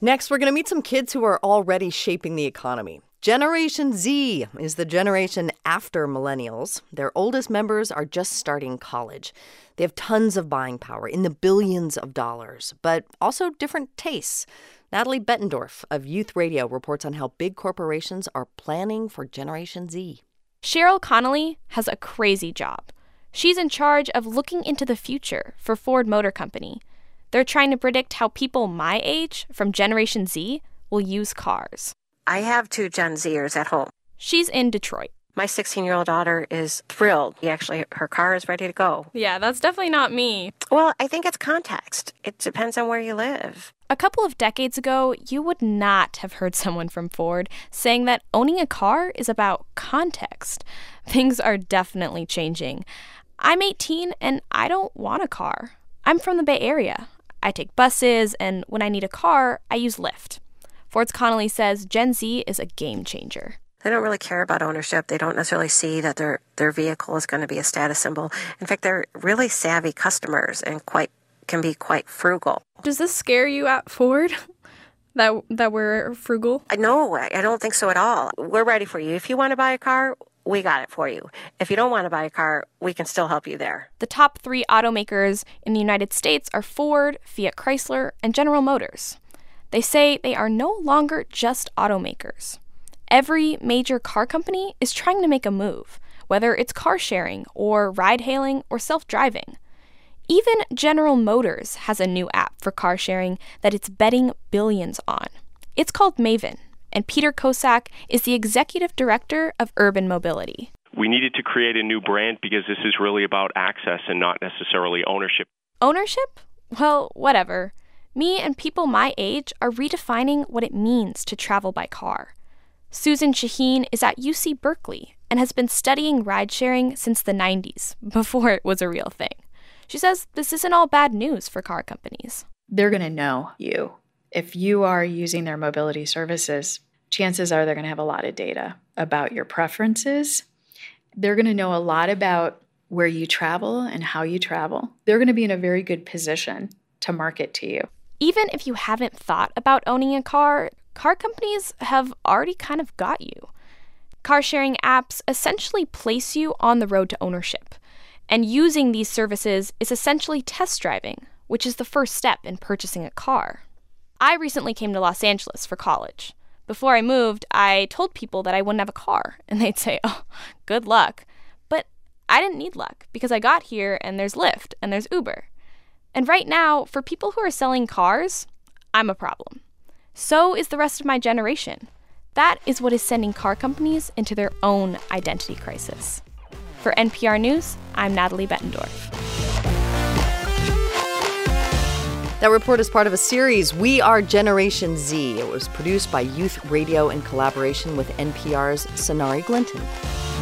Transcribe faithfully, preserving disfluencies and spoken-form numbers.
Next, we're going to meet some kids who are already shaping the economy. Generation Z is the generation after millennials. Their oldest members are just starting college. They have tons of buying power in the billions of dollars, but also different tastes. Natalie Bettendorf of Youth Radio reports on how big corporations are planning for Generation Z. Cheryl Connolly has a crazy job. She's in charge of looking into the future for Ford Motor Company. They're trying to predict how people my age, from Generation Z, will use cars. I have two Gen Zers at home. She's in Detroit. My sixteen-year-old daughter is thrilled. He actually, her car is ready to go. Yeah, that's definitely not me. Well, I think it's context. It depends on where you live. A couple of decades ago, you would not have heard someone from Ford saying that owning a car is about context. Things are definitely changing. I'm eighteen and I don't want a car. I'm from the Bay Area. I take buses, and when I need a car, I use Lyft. Ford's Connolly says Gen Z is a game changer. They don't really care about ownership. They don't necessarily see that their, their vehicle is going to be a status symbol. In fact, they're really savvy customers and quite can be quite frugal. Does this scare you at Ford, that that we're frugal? No, I don't think so at all. We're ready for you. If you want to buy a car, we got it for you. If you don't want to buy a car, we can still help you there. The top three automakers in the United States are Ford, Fiat Chrysler, and General Motors. They say they are no longer just automakers. Every major car company is trying to make a move, whether it's car sharing or ride-hailing or self-driving. Even General Motors has a new app for car sharing that it's betting billions on. It's called Maven, and Peter Kosak is the executive director of urban mobility. We needed to create a new brand because this is really about access and not necessarily ownership. Ownership? Well, whatever. Me and people my age are redefining what it means to travel by car. Susan Shaheen is at U C Berkeley and has been studying ride-sharing since the nineties, before it was a real thing. She says this isn't all bad news for car companies. They're going to know you. If you are using their mobility services, chances are they're going to have a lot of data about your preferences. They're going to know a lot about where you travel and how you travel. They're going to be in a very good position to market to you. Even if you haven't thought about owning a car, car companies have already kind of got you. Car-sharing apps essentially place you on the road to ownership. And using these services is essentially test driving, which is the first step in purchasing a car. I recently came to Los Angeles for college. Before I moved, I told people that I wouldn't have a car, and they'd say, oh, good luck. But I didn't need luck, because I got here and there's Lyft and there's Uber. And right now, for people who are selling cars, I'm a problem. So is the rest of my generation. That is what is sending car companies into their own identity crisis. For N P R News, I'm Natalie Bettendorf. That report is part of a series, We Are Generation Z. It was produced by Youth Radio in collaboration with N P R's Sonari Glinton.